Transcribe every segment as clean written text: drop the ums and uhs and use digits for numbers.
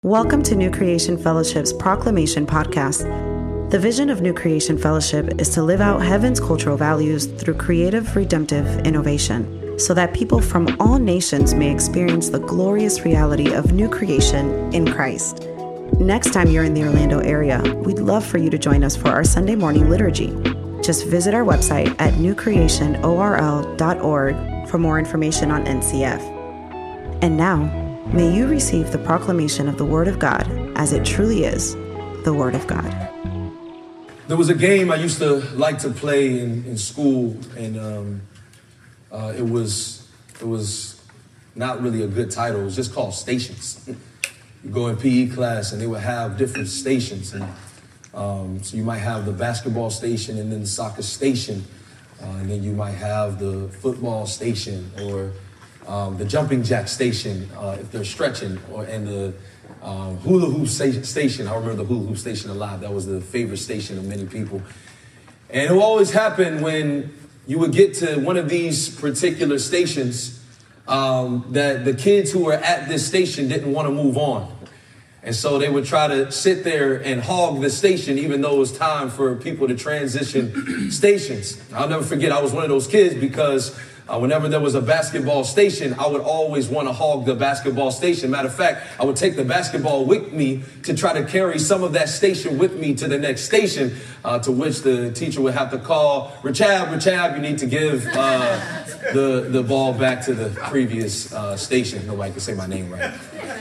Welcome to New Creation Fellowship's Proclamation Podcast. The vision of New Creation Fellowship is to live out heaven's cultural values through creative, redemptive innovation, so that people from all nations may experience the glorious reality of new creation in Christ. Next time you're in the Orlando area, we'd love for you to join us for our Sunday morning liturgy. Just visit our website at newcreationorl.org for more information on NCF. And now, may you receive the proclamation of the Word of God as it truly is, the Word of God. There was a game I used to like to play in school, and it was not really a good title. It was just called Stations. You go in PE class, and they would have different stations, and so you might have the basketball station, and then the soccer station, and then you might have the football station, or the jumping jack station if they're stretching, and the hula hoop station. I remember the hula hoop station a lot. That was the favorite station of many people. And it would always happen when you would get to one of these particular stations that the kids who were at this station didn't want to move on. And so they would try to sit there and hog the station, even though it was time for people to transition stations. I'll never forget, I was one of those kids because whenever there was a basketball station, I would always want to hog the basketball station. Matter of fact, I would take the basketball with me to try to carry some of that station with me to the next station, to which the teacher would have to call, Rachab, you need to give the ball back to the previous station. Nobody can say my name right.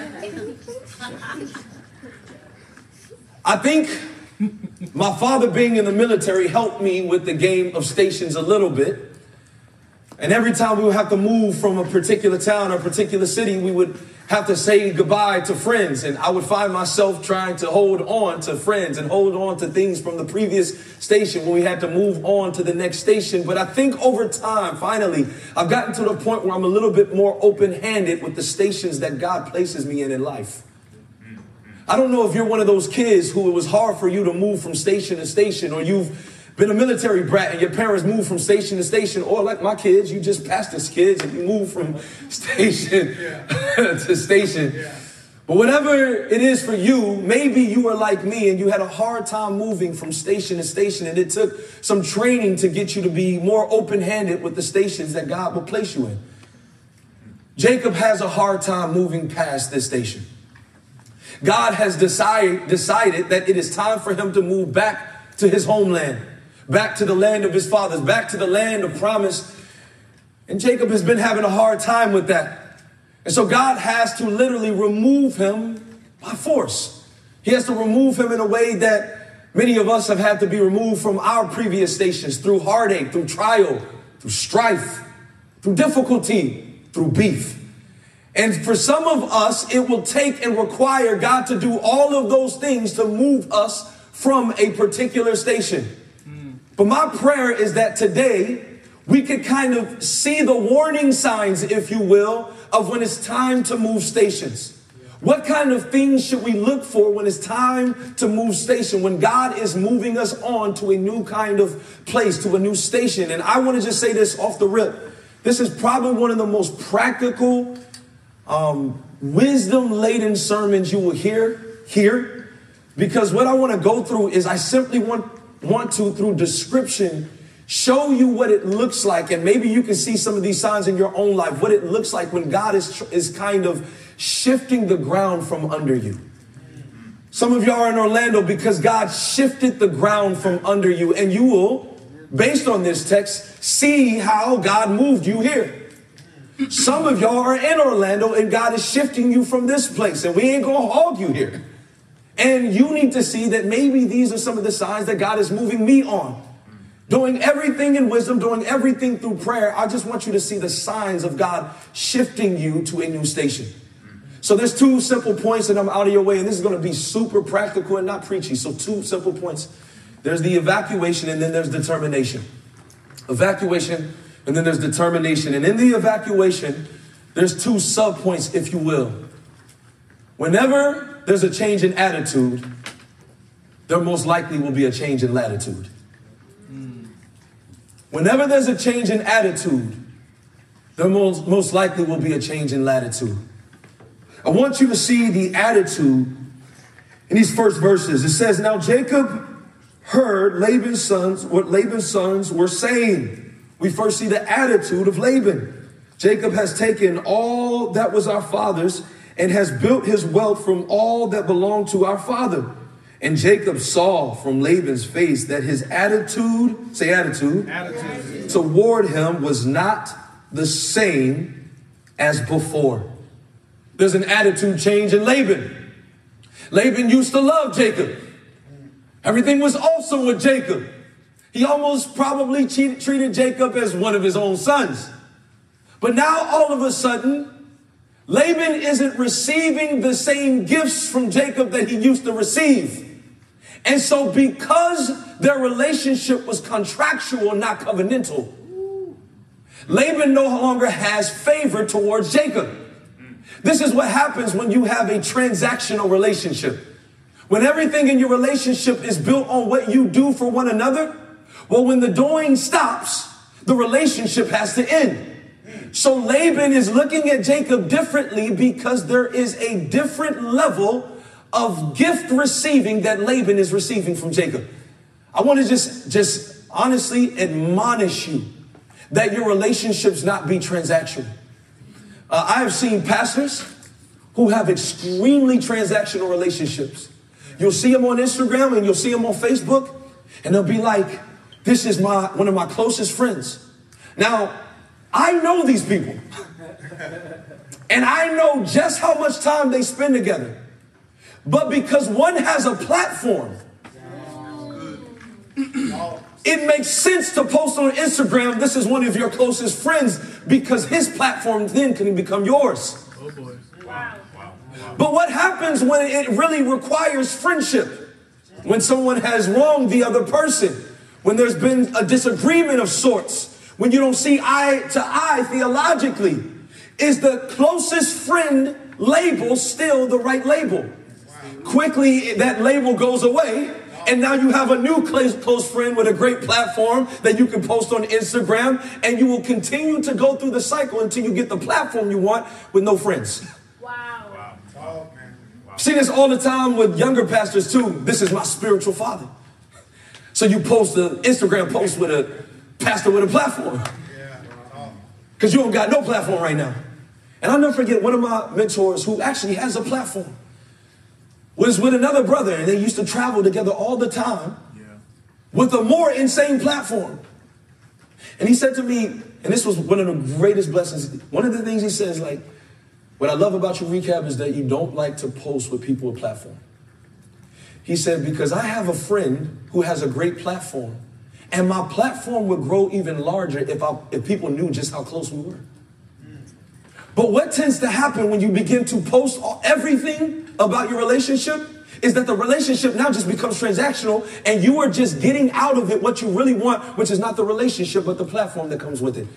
I think my father being in the military helped me with the game of stations a little bit. And every time we would have to move from a particular town or a particular city, we would have to say goodbye to friends. And I would find myself trying to hold on to friends and hold on to things from the previous station when we had to move on to the next station. But I think over time, finally, I've gotten to the point where I'm a little bit more open-handed with the stations that God places me in life. I don't know if you're one of those kids who it was hard for you to move from station to station, or you've been a military brat and your parents moved from station to station, or like my kids, you just pastor's kids and you move from station to station. Yeah. But whatever it is for you, maybe you were like me and you had a hard time moving from station to station, and it took some training to get you to be more open-handed with the stations that God will place you in. Jacob has a hard time moving past this station. God has decided that it is time for him to move back to his homeland, back to the land of his fathers, back to the land of promise. And Jacob has been having a hard time with that. And so God has to literally remove him by force. He has to remove him in a way that many of us have had to be removed from our previous stations, through heartache, through trial, through strife, through difficulty, through beef. And for some of us, it will take and require God to do all of those things to move us from a particular station. But my prayer is that today we could kind of see the warning signs, if you will, of when it's time to move stations. What kind of things should we look for when it's time to move station, when God is moving us on to a new kind of place, to a new station? And I want to just say this off the rip. This is probably one of the most practical, wisdom-laden sermons you will hear here. Because what I want to go through is I simply want to, through description, show you what it looks like. And maybe you can see some of these signs in your own life, what it looks like when God is kind of shifting the ground from under you. Some of y'all are in Orlando because God shifted the ground from under you. And you will, based on this text, see how God moved you here. Some of y'all are in Orlando and God is shifting you from this place. And we ain't going to hog you here. And you need to see that maybe these are some of the signs that God is moving me on. Doing everything in wisdom, doing everything through prayer. I just want you to see the signs of God shifting you to a new station. So there's two simple points, and I'm out of your way. And this is going to be super practical and not preachy. So two simple points. There's the evacuation, and then there's determination. Evacuation, and then there's determination. And in the evacuation, there's two sub-points, if you will. Whenever there's a change in attitude, there most likely will be a change in latitude. Whenever there's a change in attitude, there most likely will be a change in latitude. I want you to see the attitude in these first verses. It says, now Jacob heard what Laban's sons were saying. We first see the attitude of Laban. Jacob has taken all that was our father's and has built his wealth from all that belonged to our father. And Jacob saw from Laban's face that his attitude, say attitude, toward him was not the same as before. There's an attitude change in Laban. Laban used to love Jacob. Everything was awesome with Jacob. He almost probably treated Jacob as one of his own sons. But now all of a sudden, Laban isn't receiving the same gifts from Jacob that he used to receive. And so because their relationship was contractual, not covenantal, Laban no longer has favor towards Jacob. This is what happens when you have a transactional relationship. When everything in your relationship is built on what you do for one another, well, when the doing stops, the relationship has to end. So Laban is looking at Jacob differently because there is a different level of gift receiving that Laban is receiving from Jacob. I want to just honestly admonish you that your relationships not be transactional. I have seen pastors who have extremely transactional relationships. You'll see them on Instagram and you'll see them on Facebook, and they'll be like, this is one of my closest friends. Now, I know these people, and I know just how much time they spend together. But because one has a platform, it makes sense to post on Instagram, this is one of your closest friends, because his platform then can become yours. Oh boy. Wow. But what happens when it really requires friendship? When someone has wronged the other person, when there's been a disagreement of sorts, when you don't see eye to eye theologically, is the closest friend label still the right label? Quickly, that label goes away, and now you have a new close friend with a great platform that you can post on Instagram, and you will continue to go through the cycle until you get the platform you want with no friends. Wow. I've seen this all the time with younger pastors too. This is my spiritual father. So you post an Instagram post with a pastor with a platform, because you don't got no platform right now. And I'll never forget one of my mentors who actually has a platform was with another brother, and they used to travel together all the time with a more insane platform. And he said to me, and this was one of the greatest blessings, one of the things he says, like, what I love about you, Recap, is that you don't like to post with people with platform. He said, because I have a friend who has a great platform, and my platform would grow even larger if people knew just how close we were. But what tends to happen when you begin to post everything about your relationship is that the relationship now just becomes transactional, and you are just getting out of it what you really want, which is not the relationship, but the platform that comes with it.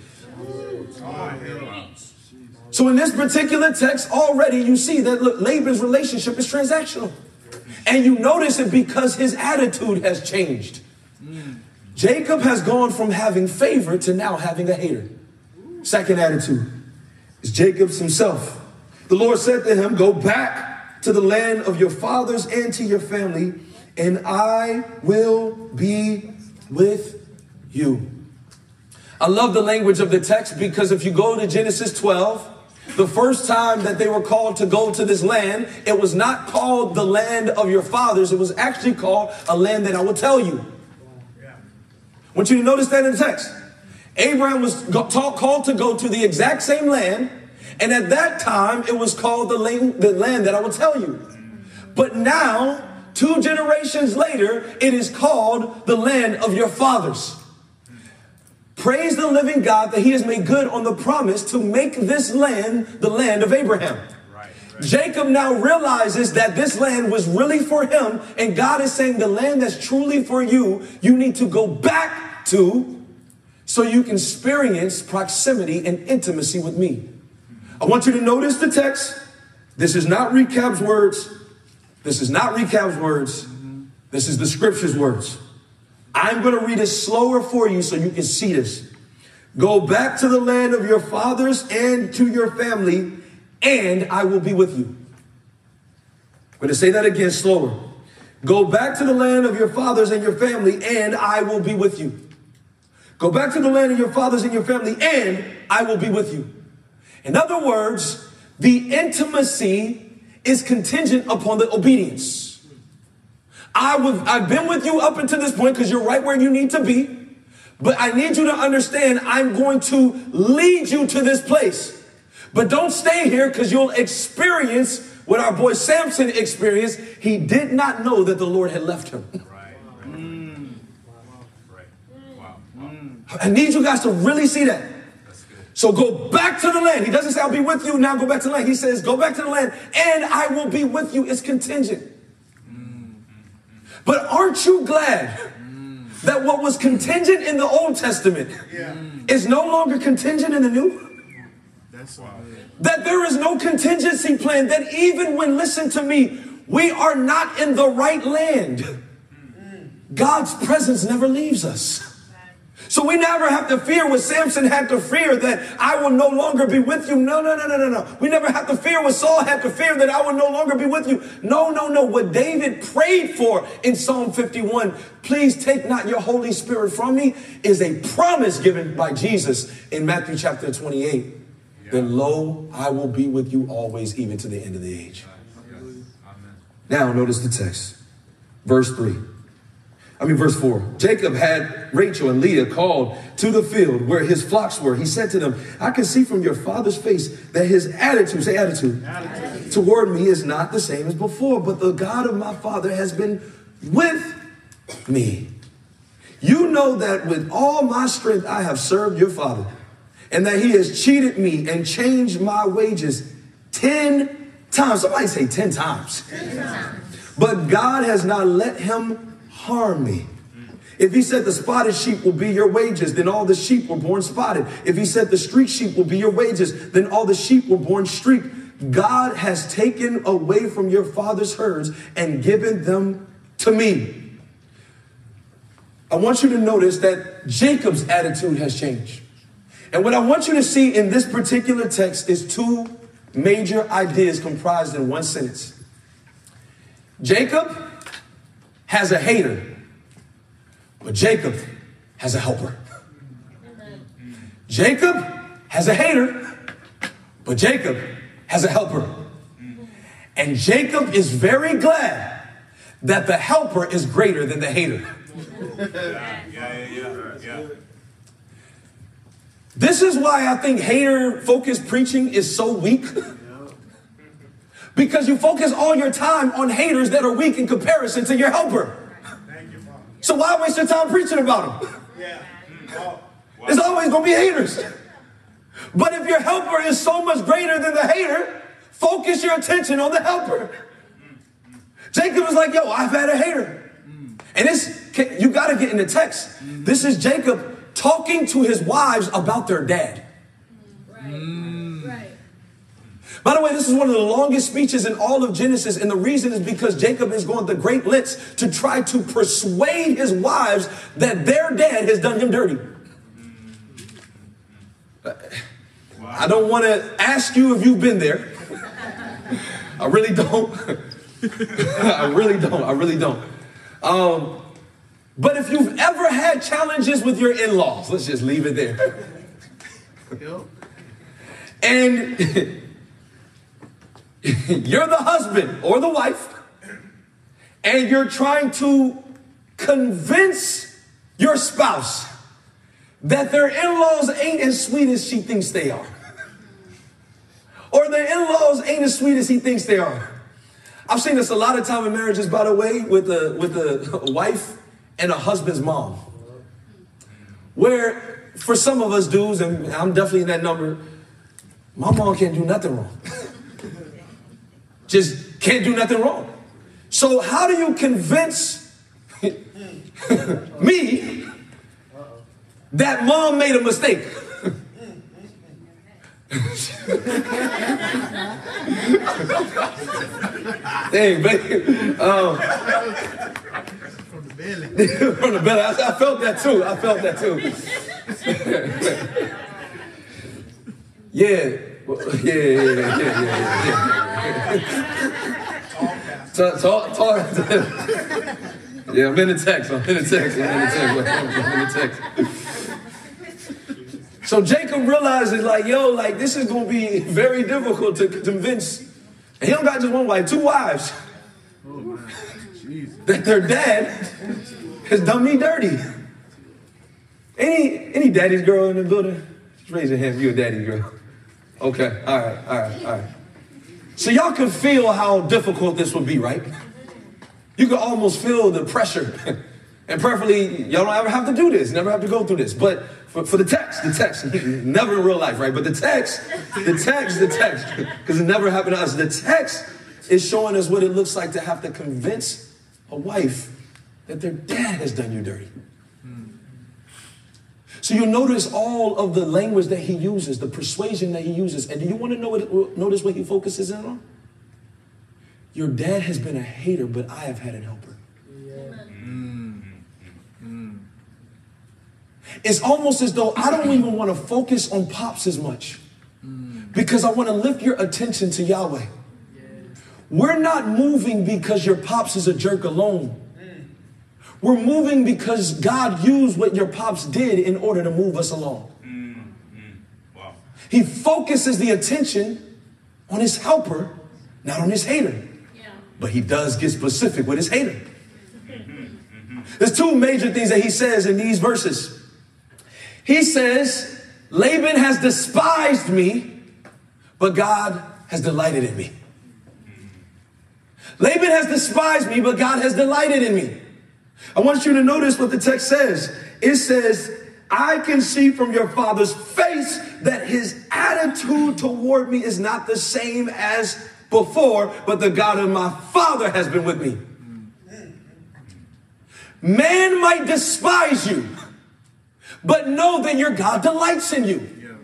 So in this particular text, already you see that Laban's relationship is transactional. And you notice it because his attitude has changed. Jacob has gone from having favor to now having a hater. Second attitude is Jacob's himself. The Lord said to him, go back to the land of your fathers and to your family, and I will be with you. I love the language of the text, because if you go to Genesis 12, the first time that they were called to go to this land, it was not called the land of your fathers. It was actually called a land that I will tell you. I want you to notice that in the text. Abraham was called to go to the exact same land, and at that time it was called the land that I will tell you. But now, 2 generations later, it is called the land of your fathers. Praise the living God that he has made good on the promise to make this land the land of Abraham. Right. Jacob now realizes that this land was really for him, and God is saying the land that's truly for you, you need to go back to so you can experience proximity and intimacy with me. I want you to notice the text. This is not Recap's words. This is not Recap's words. This is the scripture's words. I'm going to read it slower for you so you can see this. Go back to the land of your fathers and to your family, and I will be with you. going to say that again slower. Go back to the land of your fathers and your family, and I will be with you. Go back to the land of your fathers and your family, and I will be with you. In other words, the intimacy is contingent upon the obedience. I've been with you up until this point because you're right where you need to be. But I need you to understand I'm going to lead you to this place. But don't stay here because you'll experience what our boy Samson experienced. He did not know that the Lord had left him. Right. I need you guys to really see that. So go back to the land. He doesn't say I'll be with you. Now go back to the land. He says go back to the land and I will be with you. It's contingent. But aren't you glad that what was contingent in the Old Testament is no longer contingent in the New? That there is no contingency plan, that even when, listen to me, we are not in the right land, God's presence never leaves us. So we never have to fear what Samson had to fear, that I will no longer be with you. No. We never have to fear what Saul had to fear, that I will no longer be with you. No. What David prayed for in Psalm 51, please take not your Holy Spirit from me, is a promise given by Jesus in Matthew chapter 28. Then lo, I will be with you always, even to the end of the age. Now notice the text. Verse 4. Jacob had Rachel and Leah called to the field where his flocks were. He said to them, I can see from your father's face that his attitude, say attitude, toward me is not the same as before, but the God of my father has been with me. You know that with all my strength I have served your father, and that he has cheated me and changed my wages 10 times. Somebody say 10 times. 10 times. But God has not let him harm me. If he said the spotted sheep will be your wages, then all the sheep were born spotted. If he said the streaked sheep will be your wages, then all the sheep were born streaked. God has taken away from your father's herds and given them to me. I want you to notice that Jacob's attitude has changed. And what I want you to see in this particular text is two major ideas comprised in one sentence. Jacob has a hater, but Jacob has a helper. Jacob has a hater, but Jacob has a helper. And Jacob is very glad that the helper is greater than the hater. Yeah. This is why I think hater-focused preaching is so weak. Because you focus all your time on haters that are weak in comparison to your helper. So why waste your time preaching about them? There's always going to be haters. But if your helper is so much greater than the hater, focus your attention on the helper. Jacob is like, yo, I've had a hater. And you got to get in the text. This is Jacob talking to his wives about their dad. Right. By the way, this is one of the longest speeches in all of Genesis. And the reason is because Jacob is going to great lengths to try to persuade his wives that their dad has done him dirty. I don't want to ask you if you've been there. I really don't. I really don't. But if you've ever had challenges with your in-laws, let's just leave it there. And you're the husband or the wife, and you're trying to convince your spouse that their in-laws ain't as sweet as she thinks they are. Or their in-laws ain't as sweet as he thinks they are. I've seen this a lot of time in marriages, by the way, with a wife and a husband's mom. Where for some of us dudes, and I'm definitely in that number, my mom can't do nothing wrong. Just can't do nothing wrong. So how do you convince me that mom made a mistake? Dang, baby. From the belly. From the belly. I felt that too. Yeah. Talk. Yeah, I'm in the text. So Jacob realizes, like, yo, like, this is going to be very difficult to convince. And he don't got just one wife, 2 wives. That their dad has done me dirty. Any daddy's girl in the building? Just raise your hand if you're a daddy's girl. Okay, all right. So y'all can feel how difficult this would be, right? You can almost feel the pressure. And preferably, y'all don't ever have to do this, never have to go through this. But for the text, never in real life, right? But the text, because it never happened to us. The text is showing us what it looks like to have to convince a wife that their dad has done you dirty. So you'll notice all of the language that he uses, the persuasion that he uses. And do you want to notice what he focuses in on? Your dad has been a hater, but I have had an helper. It's almost as though I don't even want to focus on Pops as much because I want to lift your attention to Yahweh. We're not moving because your Pops is a jerk alone. We're moving because God used what your Pops did in order to move us along. Wow. He focuses the attention on his helper, not on his hater. Yeah. But he does get specific with his hater. There's 2 major things that he says in these verses. He says, Laban has despised me, but God has delighted in me. Laban has despised me, but God has delighted in me. I want you to notice what the text says. It says, I can see from your father's face that his attitude toward me is not the same as before, but the God of my father has been with me. Man might despise you, but know that your God delights in you.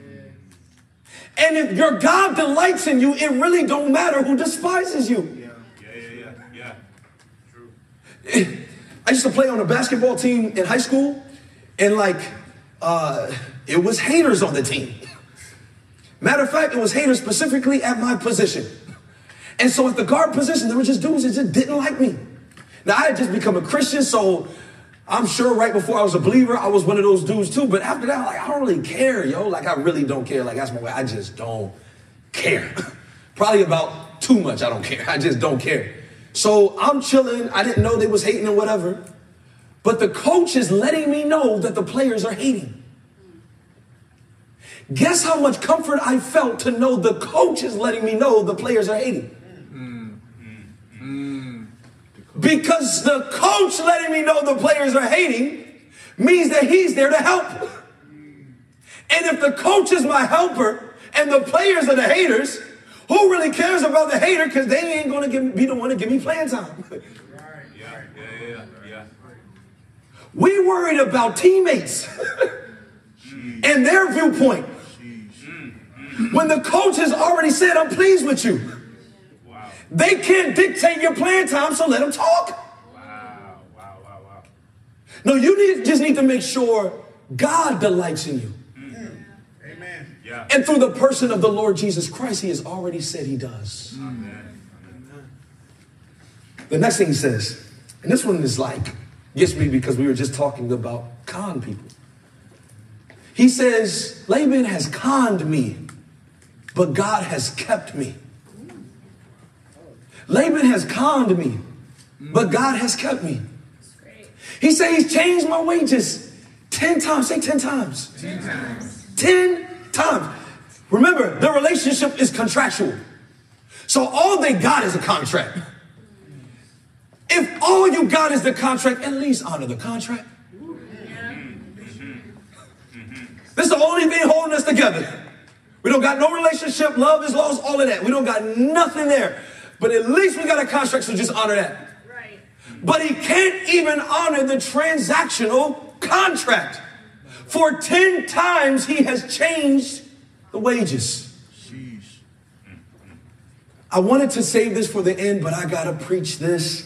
And if your God delights in you, it really don't matter who despises you. Yeah. True. I used to play on a basketball team in high school, and it was haters on the team. Matter of fact, it was haters specifically at my position. And so at the guard position, there were just dudes that just didn't like me. Now, I had just become a Christian, so I'm sure right before I was a believer, I was one of those dudes too. But after that, I don't really care, yo. I really don't care. That's my way. I just don't care. Probably about too much I don't care. I just don't care. So I'm chilling. I didn't know they was hating or whatever. But the coach is letting me know that the players are hating. Guess how much comfort I felt to know the coach is letting me know the players are hating. Because the coach letting me know the players are hating means that he's there to help. And if the coach is my helper and the players are the haters, who really cares about the hater? Because they ain't going to be the one to give me playing time. Yeah. We worried about teammates and their viewpoint. When the coach has already said, I'm pleased with you. Wow. They can't dictate your playing time, so let them talk. Wow. No, you just need to make sure God delights in you. Amen. Yeah. And through the person of the Lord Jesus Christ, he has already said he does. Amen. The next thing he says, and this one is gets me because we were just talking about con people. He says, Laban has conned me, but God has kept me. Laban has conned me, but God has kept me. He said he's changed my wages 10 times. Say 10 times. 10 times. 10 times. Remember, the relationship is contractual. So all they got is a contract. If all you got is the contract, at least honor the contract. This is the only thing holding us together. We don't got no relationship, love is lost, all of that. We don't got nothing there. But at least we got a contract, so just honor that. Right. But he can't even honor the transactional contract. For 10 times he has changed the wages. Sheesh. I wanted to save this for the end, but I got to preach this.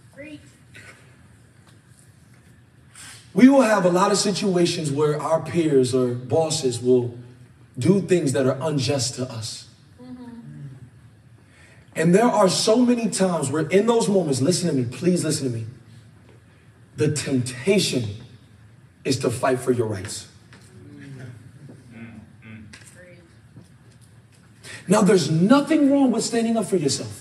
We will have a lot of situations where our peers or bosses will do things that are unjust to us. Mm-hmm. And there are so many times where in those moments, listen to me, please listen to me. The temptation is to fight for your rights. Now, there's nothing wrong with standing up for yourself.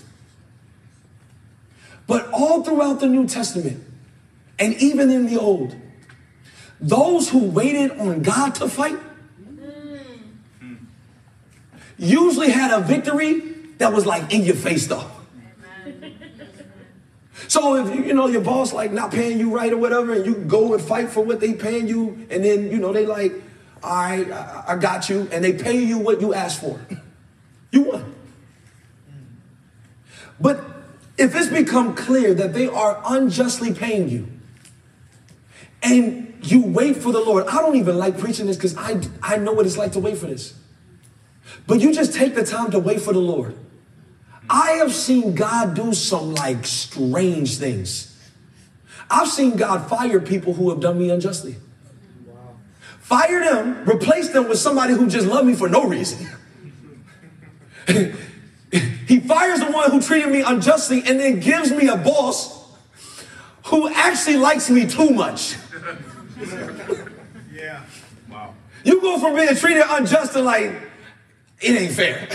But all throughout the New Testament, and even in the Old, those who waited on God to fight usually had a victory that was like in your face though. So if your boss like not paying you right or whatever, and you go and fight for what they paying you, and then they like, all right, I got you, and they pay you what you asked for, you won. But if it's become clear that they are unjustly paying you, and you wait for the Lord, I don't even like preaching this because I know what it's like to wait for this. But you just take the time to wait for the Lord. I have seen God do some like strange things. I've seen God fire people who have done me unjustly. Wow. Fire them, replace them with somebody who just loved me for no reason. He fires the one who treated me unjustly and then gives me a boss who actually likes me too much. Yeah. Wow. You go from being treated unjust to like, it ain't fair.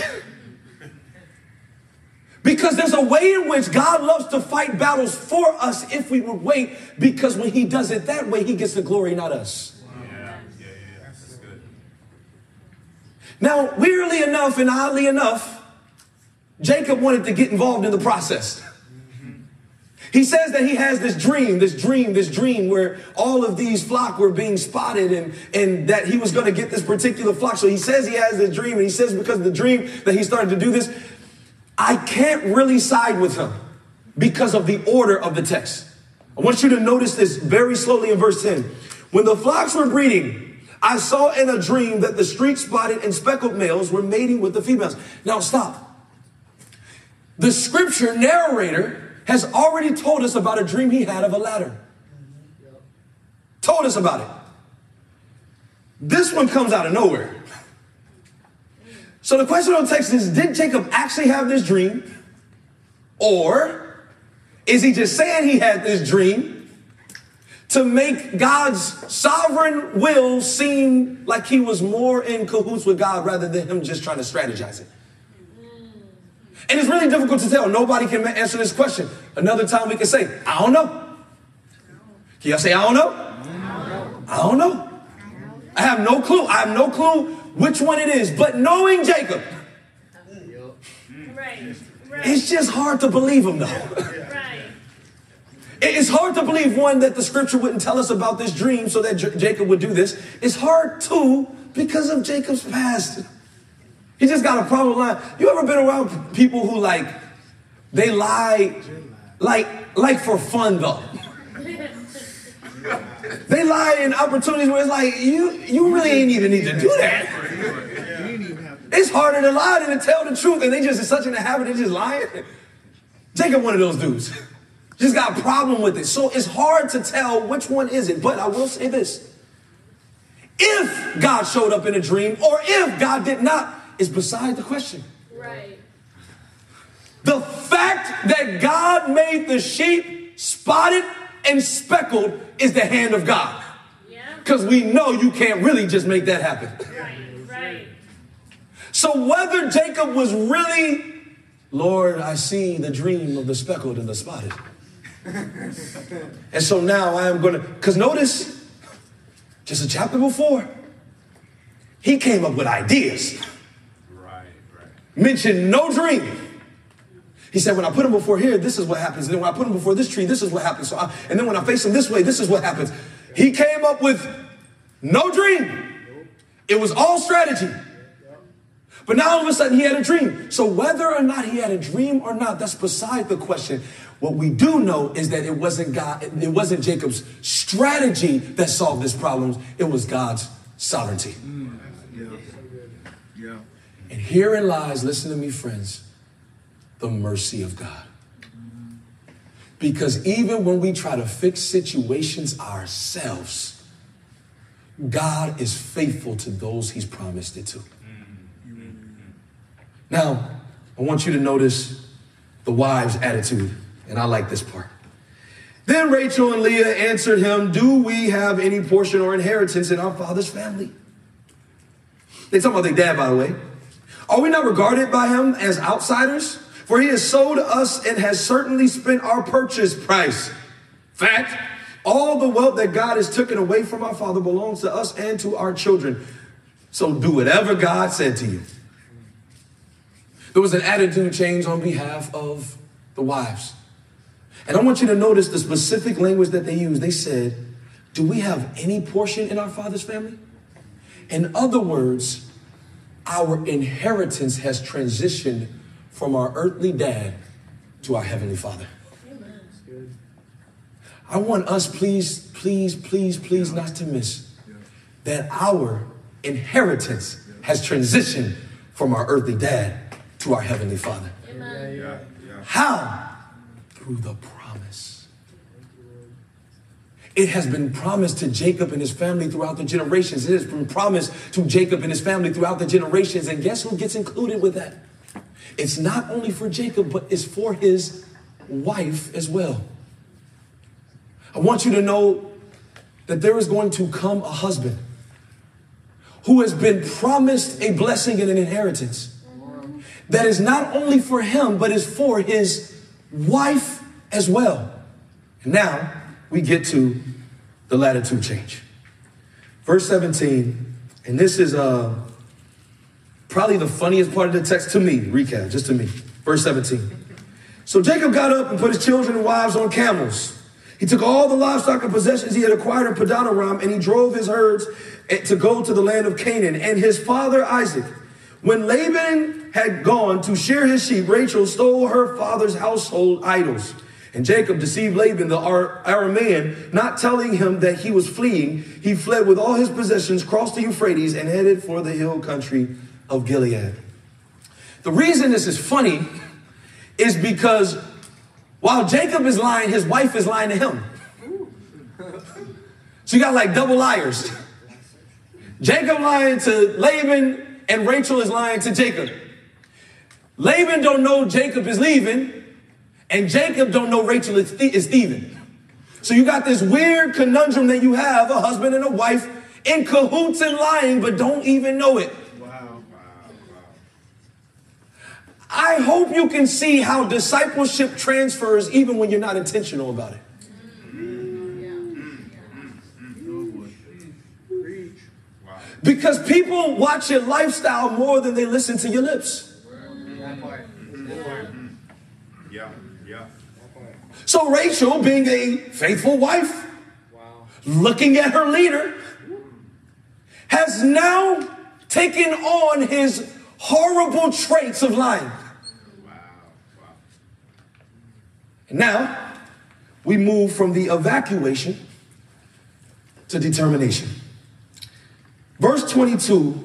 Because there's a way in which God loves to fight battles for us if we would wait, because when he does it that way, he gets the glory, not us. Wow. Yeah. That's good. Now, weirdly enough and oddly enough, Jacob wanted to get involved in the process. He says that he has this dream where all of these flock were being spotted and that he was going to get this particular flock. So he says he has this dream, and he says because of the dream that he started to do this. I can't really side with him because of the order of the text. I want you to notice this very slowly in verse 10. When the flocks were breeding, I saw in a dream that the streaked, spotted, and speckled males were mating with the females. Now stop. The scripture narrator has already told us about a dream he had of a ladder. Told us about it. This one comes out of nowhere. So the question on the text is, did Jacob actually have this dream? Or is he just saying he had this dream to make God's sovereign will seem like he was more in cahoots with God rather than him just trying to strategize it? And it's really difficult to tell. Nobody can answer this question. Another time we can say, I don't know. Can y'all say, I don't know? I don't know. I have no clue. I have no clue which one it is. But knowing Jacob, it's just hard to believe him, though. It's hard to believe, one, that the scripture wouldn't tell us about this dream so that Jacob would do this. It's hard, too, because of Jacob's past. He just got a problem line. You ever been around people who they lie like for fun, though? They lie in opportunities where it's like, you really ain't even need to do that. It's harder to lie than to tell the truth, and they just are such in the habit of just lying. Jacob, one of those dudes. Just got a problem with it. So it's hard to tell which one is it. But I will say this. If God showed up in a dream, or if God did not, is beside the question. Right. The fact that God made the sheep spotted and speckled is the hand of God. Because we know you can't really just make that happen. Right. So whether Jacob was really, Lord, I see the dream of the speckled and the spotted. And so now I am going to, because notice, just a chapter before, he came up with ideas. Right. Mentioned no dream. He said, when I put him before here, this is what happens. And then when I put him before this tree, this is what happens. And then when I face him this way, this is what happens. He came up with no dream. It was all strategy. But now all of a sudden he had a dream. So whether or not he had a dream or not, that's beside the question. What we do know is that it wasn't Jacob's strategy that solved this problem. It was God's sovereignty. Yeah. And herein lies, listen to me, friends, the mercy of God. Because even when we try to fix situations ourselves, God is faithful to those he's promised it to. Now, I want you to notice the wives' attitude. And I like this part. Then Rachel and Leah answered him, do we have any portion or inheritance in our father's family? They talking about their dad, by the way. Are we not regarded by him as outsiders? For he has sold us and has certainly spent our purchase price. Fact, all the wealth that God has taken away from our father belongs to us and to our children. So do whatever God said to you. There was an attitude change on behalf of the wives. And I want you to notice the specific language that they used. They said, do we have any portion in our father's family? In other words, our inheritance has transitioned from our earthly dad to our heavenly father. I want us, please not to miss that our inheritance has transitioned from our earthly dad to our heavenly father. How? Through the promise. It has been promised to Jacob and his family throughout the generations. It has been promised to Jacob and his family throughout the generations. And guess who gets included with that? It's not only for Jacob, but it's for his wife as well. I want you to know that there is going to come a husband who has been promised a blessing and an inheritance that is not only for him, but is for his wife as well. And now we get to the latitude change. Verse 17, and this is probably the funniest part of the text to me. Recap, just to me. Verse 17. So Jacob got up and put his children and wives on camels. He took all the livestock and possessions he had acquired in Paddan Aram, and he drove his herds to go to the land of Canaan. And his father Isaac, when Laban had gone to shear his sheep, Rachel stole her father's household idols. And Jacob deceived Laban the Aramean, not telling him that he was fleeing. He fled with all his possessions, crossed the Euphrates, and headed for the hill country of Gilead. The reason this is funny is because while Jacob is lying, his wife is lying to him. So you got like double liars. Jacob lying to Laban, and Rachel is lying to Jacob. Laban don't know Jacob is leaving, and Jacob don't know Rachel is thieving. So you got this weird conundrum that you have a husband and a wife in cahoots and lying, but don't even know it. I hope you can see how discipleship transfers even when you're not intentional about it. Because people watch your lifestyle more than they listen to your lips. So Rachel, being a faithful wife, looking at her leader, has now taken on his horrible traits of lying. And now we move from the evacuation to determination. Verse 22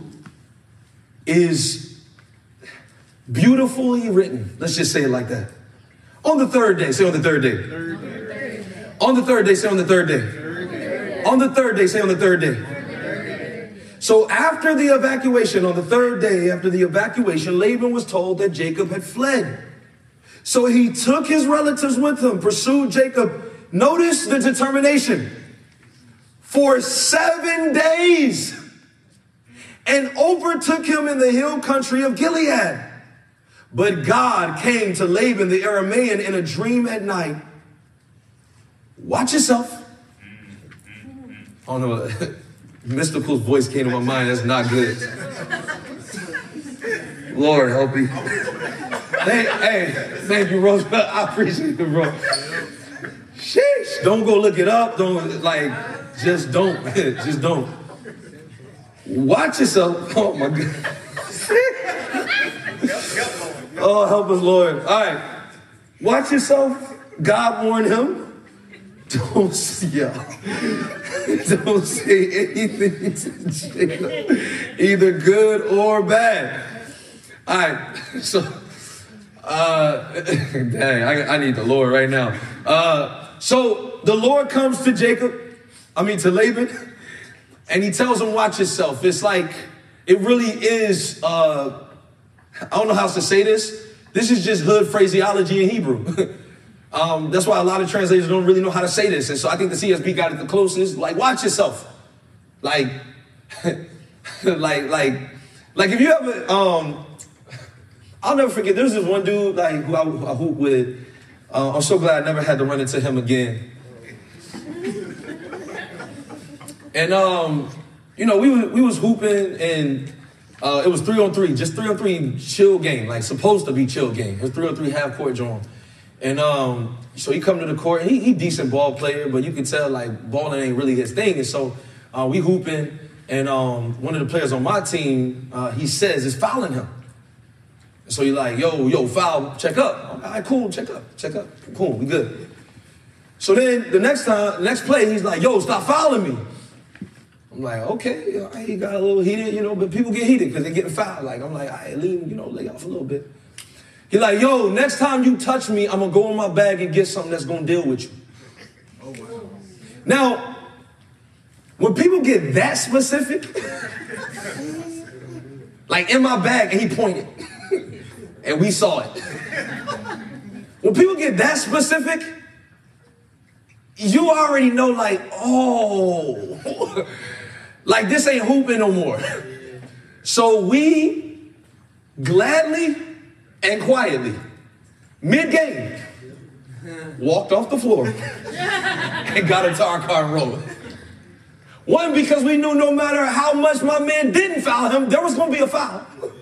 is beautifully written. Let's just say it like that. On the third day, say on the third day. On the third day, say on the third day. On the third day, say on the third day. So after the evacuation, on the third day after the evacuation, Laban was told that Jacob had fled. So he took his relatives with him, pursued Jacob. Notice the determination. For 7 days. And overtook him in the hill country of Gilead. But God came to Laban the Aramean in a dream at night. Watch yourself. Oh no, Mystical's voice came to my mind. That's not good. Lord help me. Hey, thank you, Rose. I appreciate it, bro. Sheesh. Don't go look it up. Just don't. Just don't. Watch yourself. Oh my God. Oh, help us, Lord. All right. Watch yourself. God warned him. Don't say anything to Jacob, either good or bad. All right. So, dang, I need the Lord right now. So the Lord comes to to Laban, and he tells him, watch yourself. It's like, it really is, I don't know how else to say this. is just hood phraseology in Hebrew. That's why a lot of translators don't really know how to say this. And so I think the CSB got it the closest. Like, watch yourself. Like, like if you ever, I'll never forget, there's this one dude like who I hoop with. I'm so glad I never had to run into him again. And, you know, we was hooping and it was 3-on-3, just 3-on-3 chill game, like supposed to be chill game. It was 3-on-3 half court drawing. And so he come to the court, and he decent ball player, but you can tell like balling ain't really his thing. And so we hooping, and one of the players on my team, he says is fouling him. And so he's like, yo, foul, check up. All right, cool, check up, cool, we good. So then the next play, he's like, yo, stop fouling me. I'm like, okay, all right, he got a little heated, you know, but people get heated because they're getting fouled. Like, I'm like, all right, lay off a little bit. He's like, yo, next time you touch me, I'm going to go in my bag and get something that's going to deal with you. Oh, wow. Now, when people get that specific, like in my bag, and he pointed, and we saw it. When people get that specific, you already know, like, oh, like this ain't hooping no more. So we gladly and quietly, mid-game, walked off the floor and got into our car and rolled. One, because we knew no matter how much my man didn't foul him, there was going to be a foul.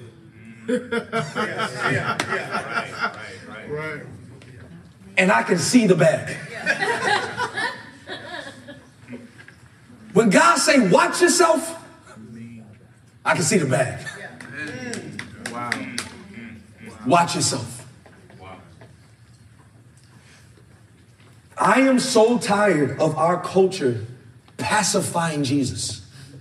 Right. And I can see the bag. When God say, watch yourself, I can see the bag. Wow. Watch yourself. Wow. I am so tired of our culture pacifying Jesus.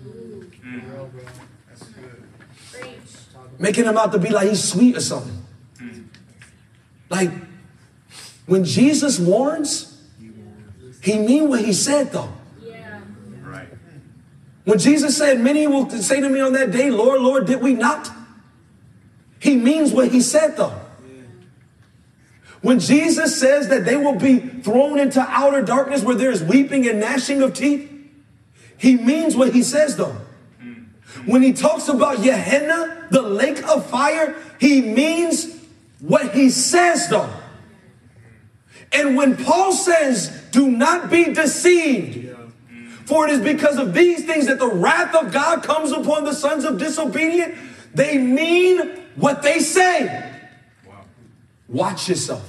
Making him out to be like he's sweet or something. Like, when Jesus warns, he mean what he said though. Right. When Jesus said, many will say to me on that day, Lord, Lord, did we not? He means what he said though. When Jesus says that they will be thrown into outer darkness where there is weeping and gnashing of teeth, he means what he says though. When he talks about Gehenna, the lake of fire, he means what he says though. And when Paul says, do not be deceived, for it is because of these things that the wrath of God comes upon the sons of disobedient, they mean what they say. Wow. Watch yourself.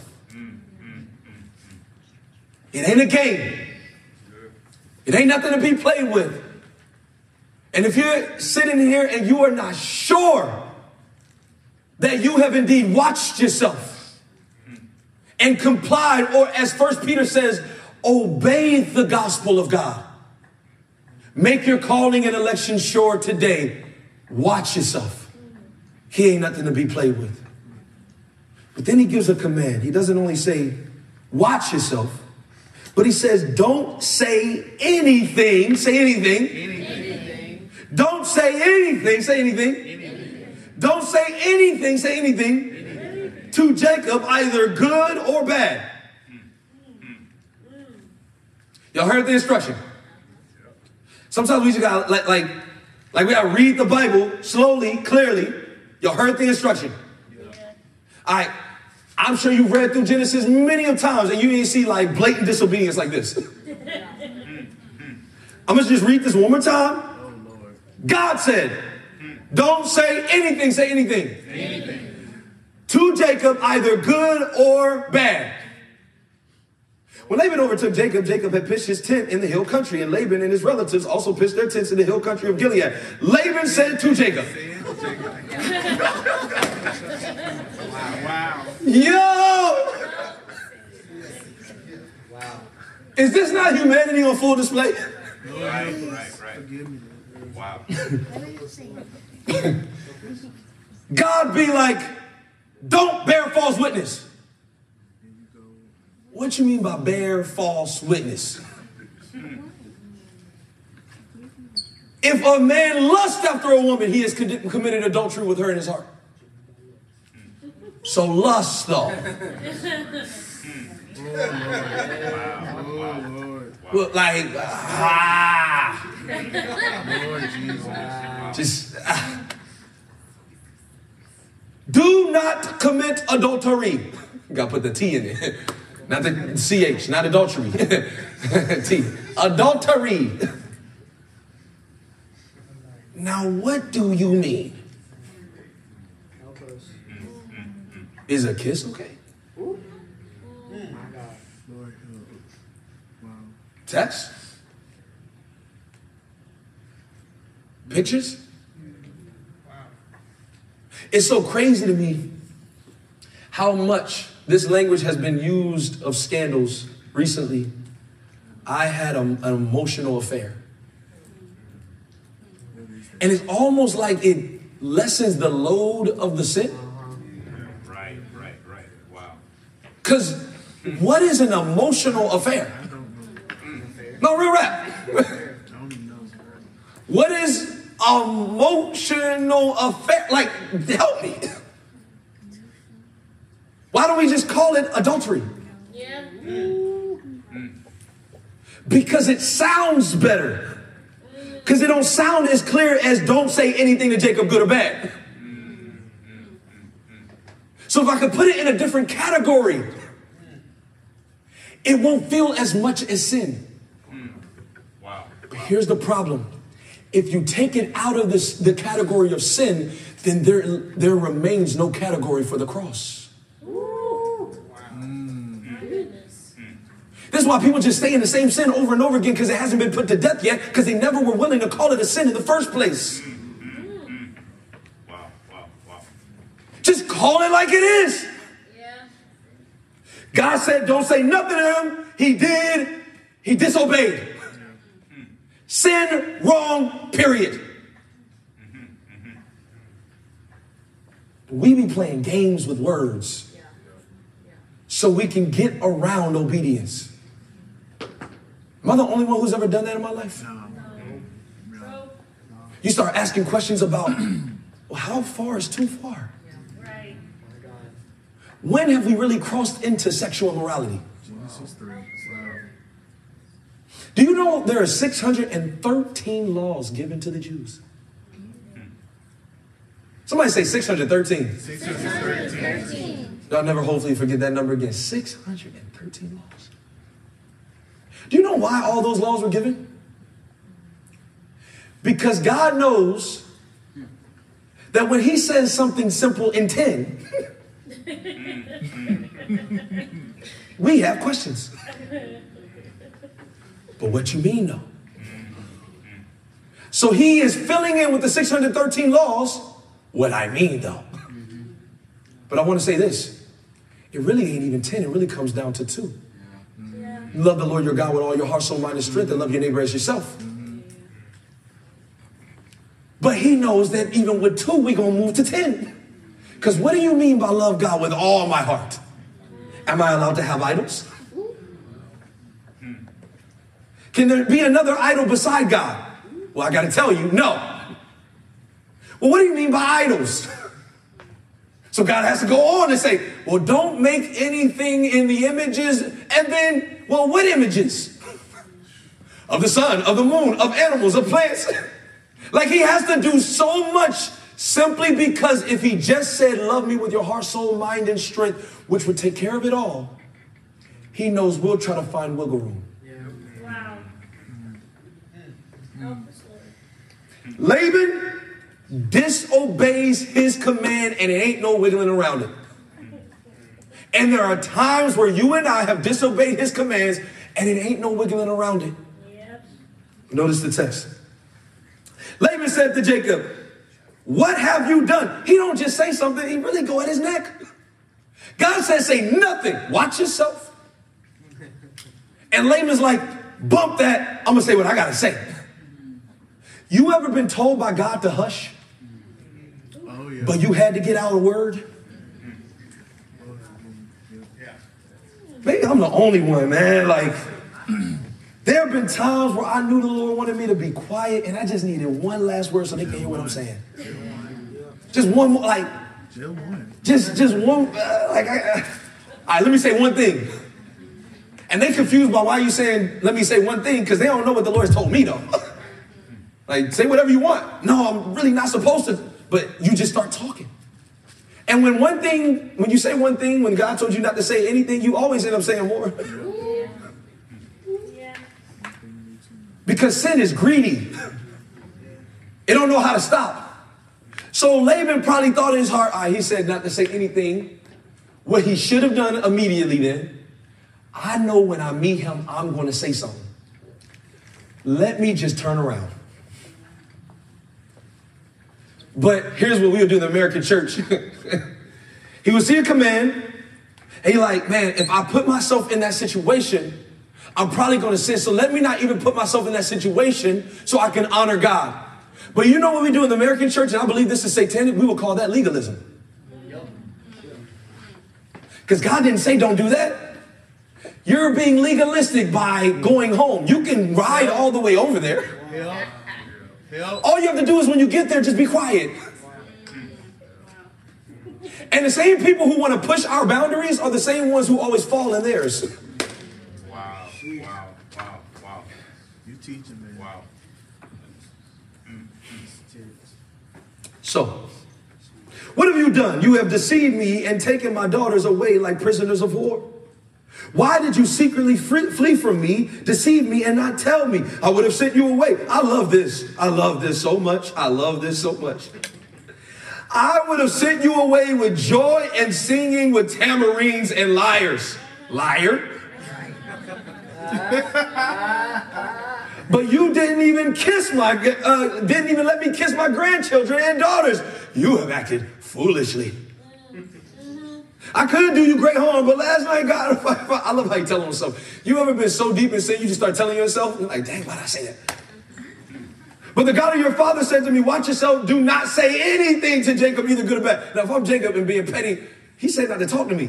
It ain't a game. It ain't nothing to be played with. And if you're sitting here and you are not sure that you have indeed watched yourself and complied, or as 1 Peter says, obey the gospel of God. Make your calling and election sure today. Watch yourself. He ain't nothing to be played with. But then he gives a command. He doesn't only say, watch yourself, but he says, don't say anything. Say anything. Don't say anything. Say anything. Don't say anything. Say anything to Jacob, either good or bad. Y'all heard the instruction? Sometimes we just got like we gotta read the Bible slowly, clearly. Y'all heard the instruction. All right. I'm sure you've read through Genesis many of times and you didn't see like blatant disobedience like this. I'm going to just read this one more time. God said, don't say anything. Say anything. To Jacob, either good or bad. When Laban overtook Jacob, Jacob had pitched his tent in the hill country, and Laban and his relatives also pitched their tents in the hill country of Gilead. Laban said to Jacob, Wow. yo! Is this not humanity on full display? Right. Wow. God be like, don't bear false witness. What you mean by bear false witness? If a man lusts after a woman, he has committed adultery with her in his heart. So lust, though. Well, like, just do not commit adultery. Got to put the T in it. Not the CH, not adultery. T. Adultery. Now, what do you mean? Is a kiss okay? Text? Pictures? It's so crazy to me how much this language has been used of scandals recently. I had an emotional affair. And it's almost like it lessens the load of the sin. Right. Wow. Because what is an emotional affair? No, real rap. What is emotional affair? Like, help me. Why don't we just call it adultery? Yeah. Because it sounds better. Because it don't sound as clear as don't say anything to Jacob, good or bad. So if I could put it in a different category, it won't feel as much as sin. Wow. But here's the problem. If you take it out of the category of sin, then there remains no category for the cross. This is why people just stay in the same sin over and over again, because it hasn't been put to death yet, because they never were willing to call it a sin in the first place. Wow. Just call it like it is. Yeah. God said, don't say nothing to him. He did. He disobeyed. Sin, wrong, period. We be playing games with words so we can get around obedience. Am I the only one who's ever done that in my life? No. You start asking questions about, well, how far is too far? Right. When have we really crossed into sexual immorality? Do you know there are 613 laws given to the Jews? Somebody say 613. 613. Y'all never hopefully forget that number again. 613 laws. Do you know why all those laws were given? Because God knows that when he says something simple in 10, we have questions. But what you mean though? So he is filling in with the 613 laws what I mean though. But I want to say this. It really ain't even 10. It really comes down to 2. You love the Lord your God with all your heart, soul, mind, and strength, and love your neighbor as yourself. But he knows that even with 2, we're going to move to 10. Because what do you mean by love God with all my heart? Am I allowed to have idols? Can there be another idol beside God? Well, I got to tell you, no. Well, what do you mean by idols? So God has to go on and say, well, don't make anything in the images. And then, well, what images? Of the sun, of the moon, of animals, of plants. Like he has to do so much simply because if he just said, love me with your heart, soul, mind, and strength, which would take care of it all, he knows we'll try to find wiggle room. Wow. Help us, Lord. Laban disobeys his command and it ain't no wiggling around it. And there are times where you and I have disobeyed his commands and it ain't no wiggling around it. Yep. Notice the text. Laban said to Jacob, what have you done? He don't just say something, he really go at his neck. God says say nothing. Watch yourself. And Laban's like, bump that. I'm going to say what I got to say. You ever been told by God to hush? Oh, yeah. But you had to get out a word? Maybe I'm the only one, man. Like, there have been times where I knew the Lord wanted me to be quiet and I just needed one last word so they can hear what I'm saying. Just one more, like, Just one. Just one, all right, let me say one thing. And they confused by why you saying, let me say one thing, because they don't know what the Lord's told me, though. Like, say whatever you want. No, I'm really not supposed to. But you just start talking. And when you say one thing, when God told you not to say anything, you always end up saying more. Yeah. Because sin is greedy. It don't know how to stop. So Laban probably thought in his heart, he said not to say anything. What he should have done immediately then, I know when I meet him, I'm going to say something. Let me just turn around. But here's what we would do in the American church. He would see a command, and he's like, man, if I put myself in that situation, I'm probably going to sin. So let me not even put myself in that situation so I can honor God. But you know what we do in the American church, and I believe this is satanic, we will call that legalism. Because God didn't say don't do that. You're being legalistic by going home. You can ride all the way over there. All you have to do is when you get there, just be quiet. And the same people who want to push our boundaries are the same ones who always fall in theirs. Wow. You teaching, man. Wow. So, what have you done? You have deceived me and taken my daughters away like prisoners of war. Why did you secretly flee from me, deceive me, and not tell me? I would have sent you away. I love this. I love this so much. I love this so much. I would have sent you away with joy and singing with tamarines and lyres. Liar. But you didn't even didn't even let me kiss my grandchildren and daughters. You have acted foolishly. I couldn't do you great harm, but last night, God, I love how you tell yourself. You ever been so deep in sin, you just start telling yourself, you're like, dang, why'd I say that? But the God of your father said to me, watch yourself, do not say anything to Jacob, either good or bad. Now, if I'm Jacob and being petty, he said not to talk to me.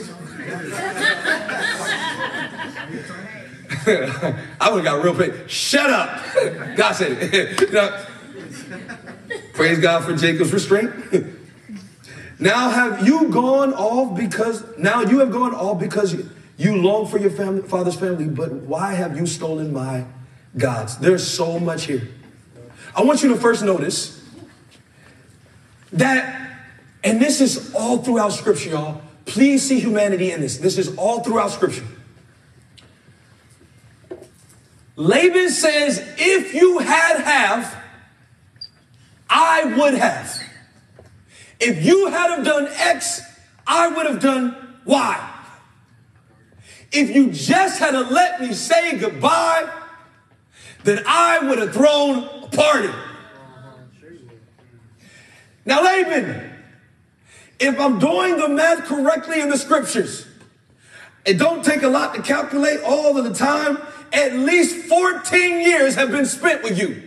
I would have got real petty. Shut up. God said it. Now, praise God for Jacob's restraint. Now you have gone off because you long for your father's family, but why have you stolen my gods? There's so much here. I want you to first notice that, and this is all throughout Scripture, y'all. Please see humanity in this. This is all throughout Scripture. Laban says, if you had I would have. If you had have done X, I would have done Y. If you just had to let me say goodbye, then I would have thrown a party. Now, Laban, if I'm doing the math correctly in the scriptures, it don't take a lot to calculate all of the time. At least 14 years have been spent with you.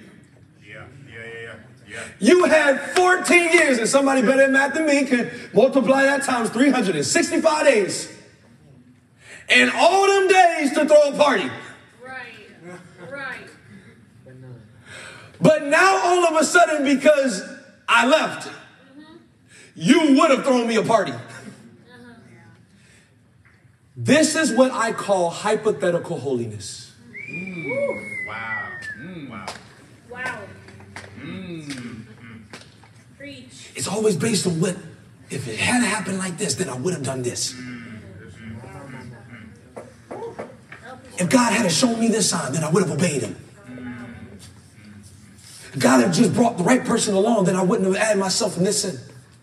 You had 14 years, and somebody better at math than me can multiply that times 365 days. And all them days to throw a party. Right. But now all of a sudden, because I left, you would have thrown me a party. This is what I call hypothetical holiness. Wow. Preach. It's always based on what, if it had happened like this, then I would have done this. If God had shown me this sign, then I would have obeyed him. If God had just brought the right person along, then I wouldn't have added myself in this sin.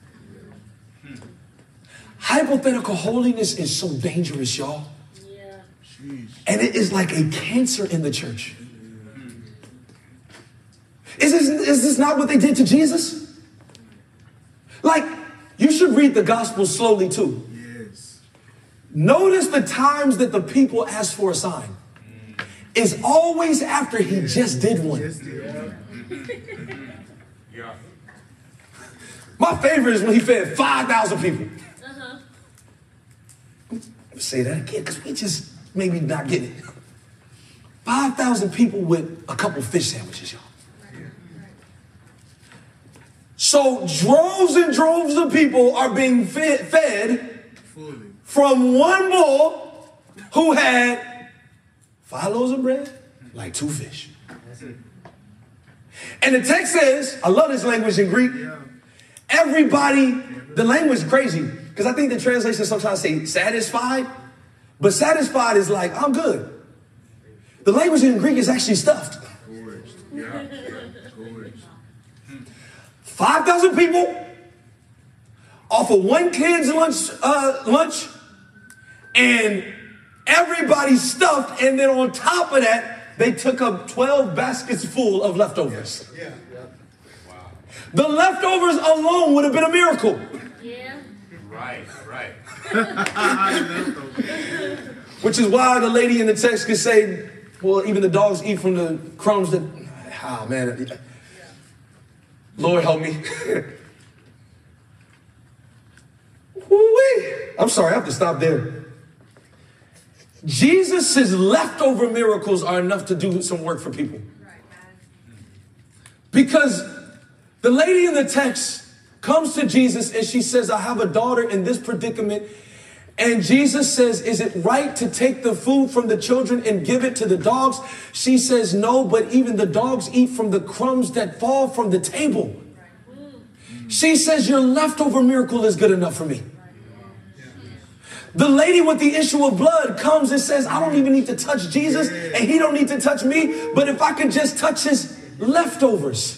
Hypothetical holiness is so dangerous, y'all. Yeah. And it is like a cancer in the church. Is this not what they did to Jesus? Like, you should read the gospel slowly too. Yes. Notice the times that the people asked for a sign. It's always after he just did one. Yeah. My favorite is when he fed 5,000 people. Say that again, because we just maybe not get it. 5,000 people with a couple fish sandwiches, y'all. So droves and droves of people are being fed Fully. from one bull who had 5 loaves of bread, like 2 fish. And the text says, I love this language in Greek. Everybody, the language is crazy because I think the translation sometimes say satisfied, but satisfied is like, I'm good. The language in Greek is actually stuffed. 5,000 people off of one kid's lunch, and everybody's stuffed. And then on top of that, they took up 12 baskets full of leftovers. Yeah. The leftovers alone would have been a miracle. Yeah. Right. Which is why the lady in the text could say, well, even the dogs eat from the crumbs that, man, Lord help me. Woo-wee. I'm sorry, I have to stop there. Jesus' leftover miracles are enough to do some work for people. Because the lady in the text comes to Jesus and she says, I have a daughter in this predicament. And Jesus says, is it right to take the food from the children and give it to the dogs? She says, no, but even the dogs eat from the crumbs that fall from the table. She says, your leftover miracle is good enough for me. The lady with the issue of blood comes and says, I don't even need to touch Jesus and he don't need to touch me. But if I could just touch his leftovers.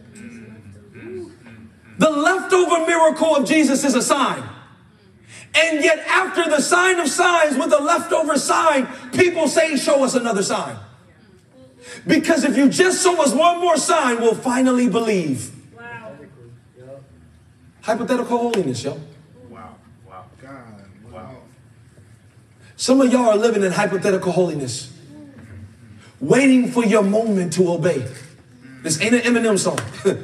The leftover miracle of Jesus is a sign. And yet after the sign of signs with a leftover sign, people say, show us another sign. Because if you just show us one more sign, we'll finally believe. Wow. Hypothetical holiness, yo. Wow. God. Wow. Some of y'all are living in hypothetical holiness, waiting for your moment to obey. This ain't an Eminem song.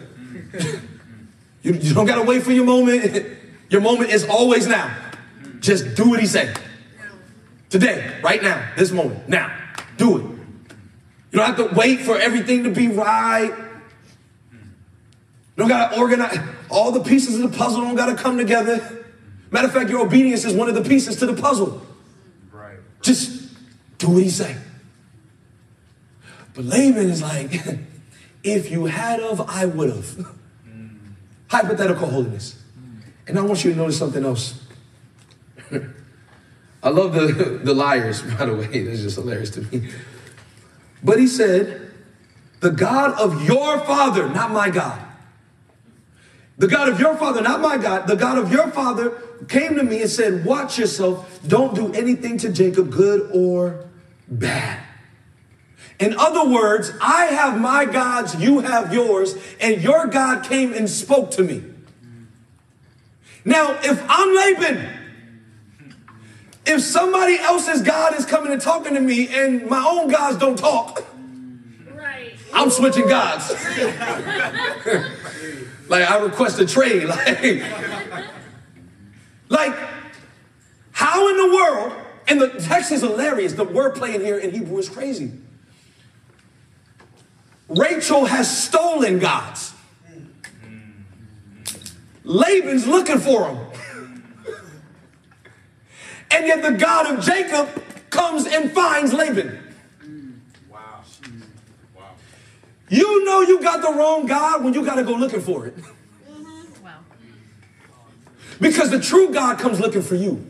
You don't got to wait for your moment. Your moment is always now. Just do what he said. Today, right now, this moment, now. Do it. You don't have to wait for everything to be right. You don't got to organize. All the pieces of the puzzle don't got to come together. Matter of fact, your obedience is one of the pieces to the puzzle. Right. Just do what he said. But Laban is like, if you had of, I would have. Hypothetical holiness. And I want you to notice something else. I love the liars, by the way. That's just hilarious to me. But he said, the God of your father, not my God. The God of your father, not my God. The God of your father came to me and said, watch yourself. Don't do anything to Jacob, good or bad. In other words, I have my gods, you have yours, and your God came and spoke to me. Now, if I'm Laban, if somebody else's God is coming and talking to me and my own gods don't talk, Right. I'm switching gods. Like I request a trade. Like, how in the world, and the text is hilarious, the wordplay in here in Hebrew is crazy. Rachel has stolen gods. Laban's looking for them. And yet the God of Jacob comes and finds Laban. Wow. Wow. You know you got the wrong God when you got to go looking for it. Wow. Because the true God comes looking for you.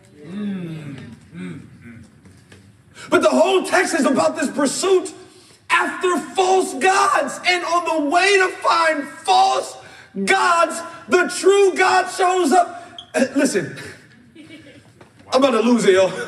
But the whole text is about this pursuit after false gods. And on the way to find false gods, the true God shows up. Listen, I'm about to lose it, yo.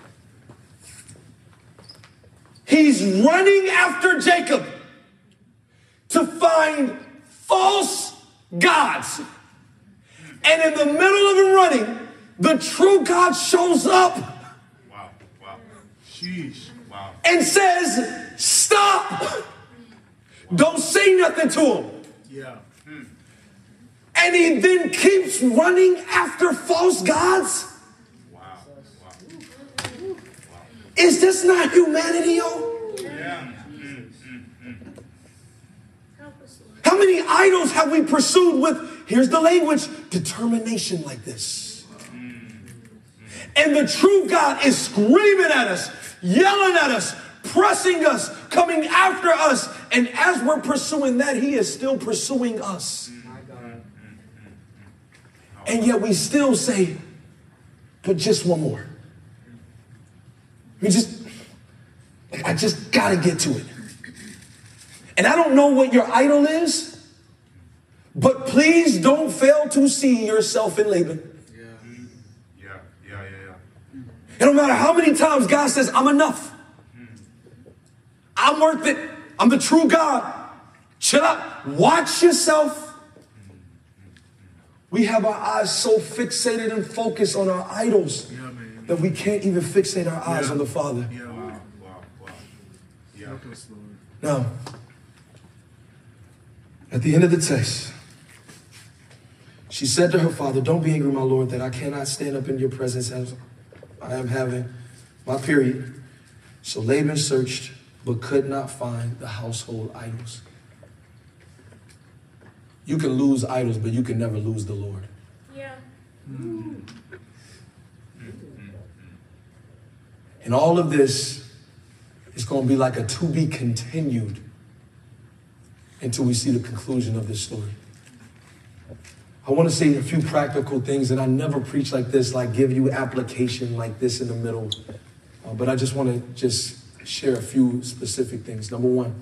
He's running after Jacob to find false gods. And in the middle of him running, the true God shows up. Wow. Wow. Sheesh. Wow. And says, stop. Don't say nothing to him. Yeah. And he then keeps running after false gods. Wow. Wow. Is this not humanity, yo? Yeah. How many idols have we pursued with, here's the language, determination like this? And the true God is screaming at us, yelling at us, pressing us, coming after us. And as we're pursuing that, he is still pursuing us. And yet we still say, but just one more. I just got to get to it. And I don't know what your idol is, but please don't fail to see yourself in Laban. Yeah. It don't matter how many times God says, I'm enough. I'm worth it. I'm the true God. Chill out. Watch yourself. We have our eyes so fixated and focused on our idols that we can't even fixate our eyes on the Father. Wow. Yeah. Help us, Lord. Now, at the end of the text, she said to her father, don't be angry, my Lord, that I cannot stand up in your presence as I am having my period. So Laban searched, but could not find the household idols. You can lose idols, but you can never lose the Lord. Yeah. And all of this is going to be like a to be continued until we see the conclusion of this story. I want to say a few practical things, and I never preach like this, like give you application like this in the middle. But I just want to just share a few specific things. Number one,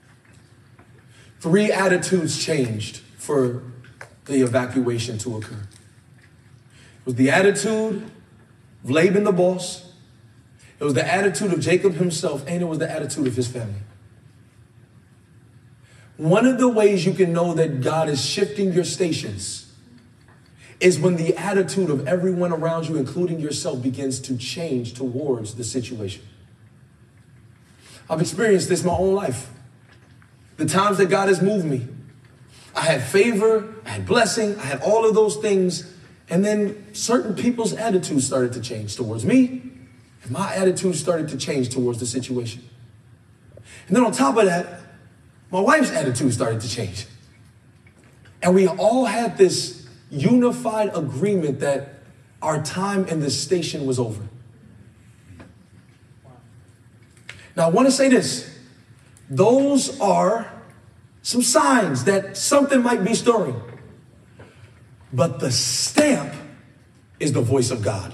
3 attitudes changed for the evacuation to occur. It was the attitude of Laban the boss, it was the attitude of Jacob himself, and it was the attitude of his family. One of the ways you can know that God is shifting your stations is when the attitude of everyone around you, including yourself, begins to change towards the situation. I've experienced this my own life. The times that God has moved me, I had favor, I had blessing, I had all of those things. And then certain people's attitudes started to change towards me. And my attitude started to change towards the situation. And then on top of that, my wife's attitude started to change. And we all had this unified agreement that our time in this station was over. Now, I want to say this. Those are some signs that something might be stirring. But the stamp is the voice of God.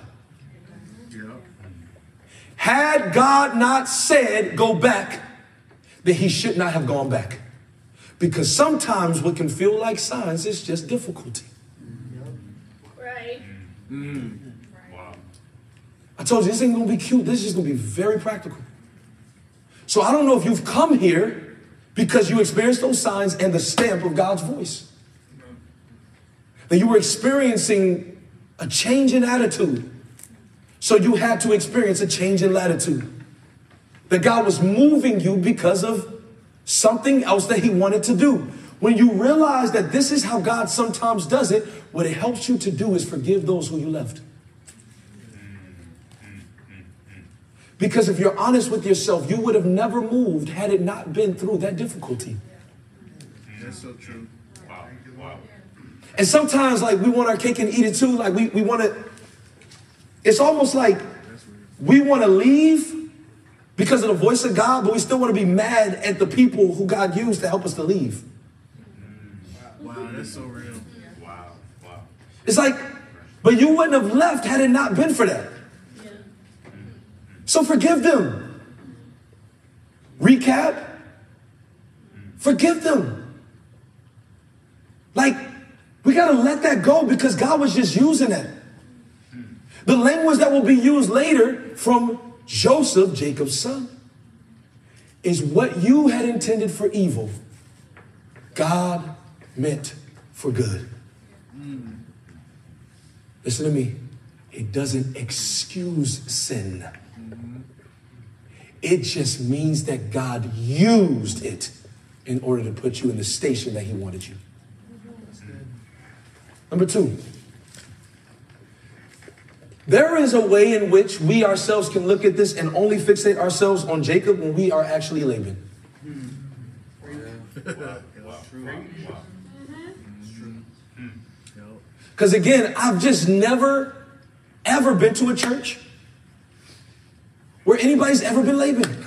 Had God not said, go back, then he should not have gone back. Because sometimes what can feel like signs is just difficulty. Right. Wow. I told you, this ain't going to be cute. This is going to be very practical. So I don't know if you've come here because you experienced those signs and the stamp of God's voice. That you were experiencing a change in attitude. So you had to experience a change in latitude. That God was moving you because of something else that he wanted to do. When you realize that this is how God sometimes does it, what it helps you to do is forgive those who you left. Because if you're honest with yourself, you would have never moved had it not been through that difficulty. That's so true. Wow. And sometimes, like, we want our cake and eat it too. Like, we want to, it's almost like we want to leave because of the voice of God, but we still want to be mad at the people who God used to help us to leave. Wow, that's so real. Wow. It's like, but you wouldn't have left had it not been for that. So forgive them. Recap. Forgive them. Like, we got to let that go because God was just using it. The language that will be used later from Joseph, Jacob's son, is what you had intended for evil, God meant for good. Listen to me. It doesn't excuse sin. It just means that God used it in order to put you in the station that he wanted you. Number 2. There is a way in which we ourselves can look at this and only fixate ourselves on Jacob when we are actually Laban. Because again, I've just never, ever been to a church where anybody's ever been Laban.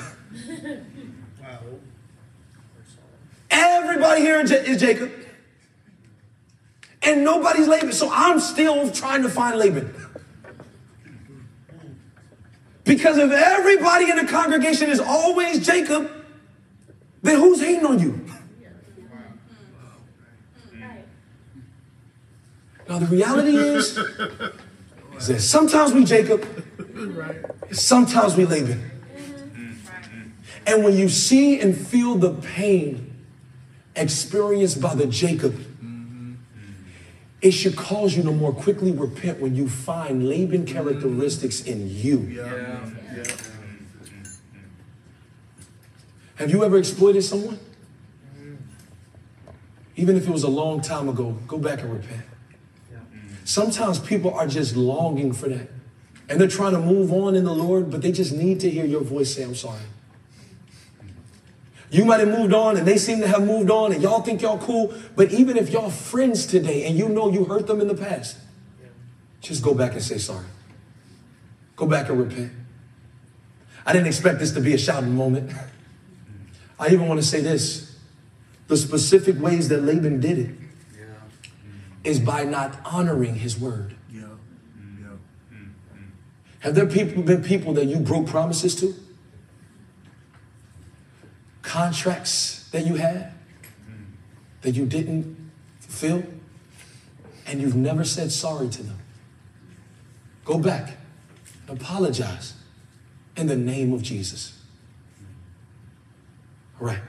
Everybody here is Jacob. And nobody's Laban. So I'm still trying to find Laban. Because if everybody in the congregation is always Jacob, then who's hating on you? Now the reality is that sometimes we Jacob, sometimes we Laban. And when you see and feel the pain experienced by the Jacob, it should cause you to more quickly repent when you find Laban characteristics in you. Have you ever exploited someone? Even if it was a long time ago, go back and repent. Sometimes people are just longing for that. And they're trying to move on in the Lord, but they just need to hear your voice say, I'm sorry. You might have moved on and they seem to have moved on and y'all think y'all cool. But even if y'all friends today and you know you hurt them in the past, just go back and say sorry. Go back and repent. I didn't expect this to be a shouting moment. I even want to say this. The specific ways that Laban did it is by not honoring his word. Have there been people that you broke promises to? Contracts that you had that you didn't fulfill, and you've never said sorry to them? Go back and apologize in the name of Jesus. All right.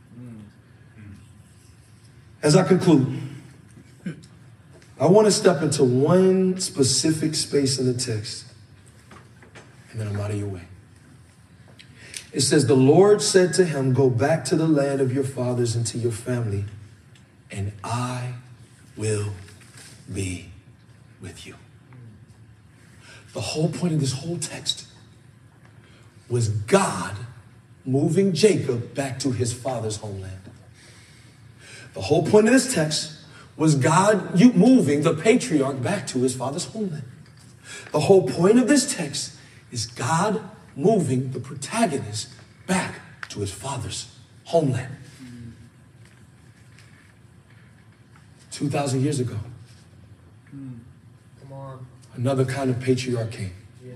As I conclude, I want to step into one specific space in the text, and then I'm out of your way. It says, the Lord said to him, go back to the land of your fathers and to your family, and I will be with you. The whole point of this whole text was God moving Jacob back to his father's homeland. The whole point of this text was God moving the patriarch back to his father's homeland. The whole point of this text is God moving the protagonist back to his father's homeland. 2,000 years ago, Come on. another kind of patriarch came.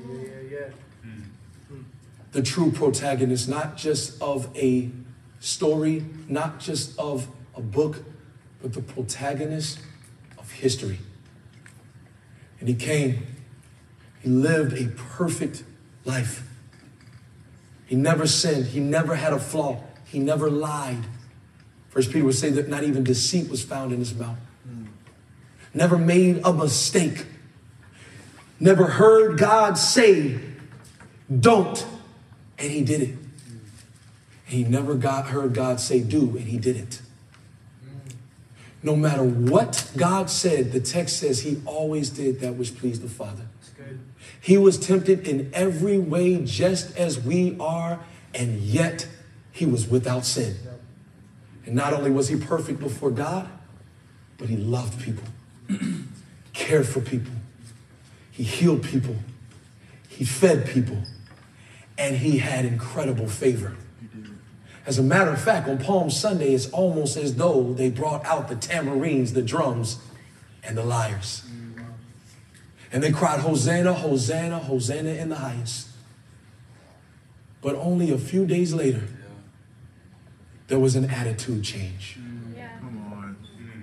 The true protagonist, not just of a story, not just of a book, but the protagonist of history. And he came. He lived a perfect life. He never sinned. He never had a flaw. He never lied. First Peter would say that not even deceit was found in his mouth. Never made a mistake. Never heard God say, don't, and he did it. He never heard God say, do, and he didn't. No matter what God said, the text says he always did that which pleased the Father. He was tempted in every way just as we are, and yet he was without sin. And not only was he perfect before God, but he loved people, cared for people, he healed people, he fed people, and he had incredible favor. As a matter of fact, on Palm Sunday, it's almost as though they brought out the tambourines, the drums, and the lyres. And they cried, Hosanna, Hosanna, Hosanna in the highest. But only a few days later, there was an attitude change. Come on.